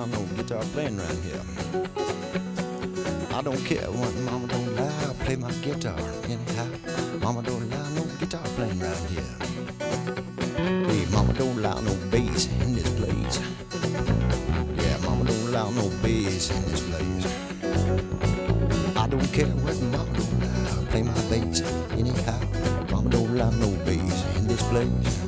no guitar playing around here. I don't care what mama don't allow, play my guitar anyhow. Mama don't allow no guitar playing around here. Hey, mama don't allow no bass in this place. Yeah, mama don't allow no bass in this place. I don't care what mama don't allow, play my bass anyhow. Mama don't allow no bass in this place.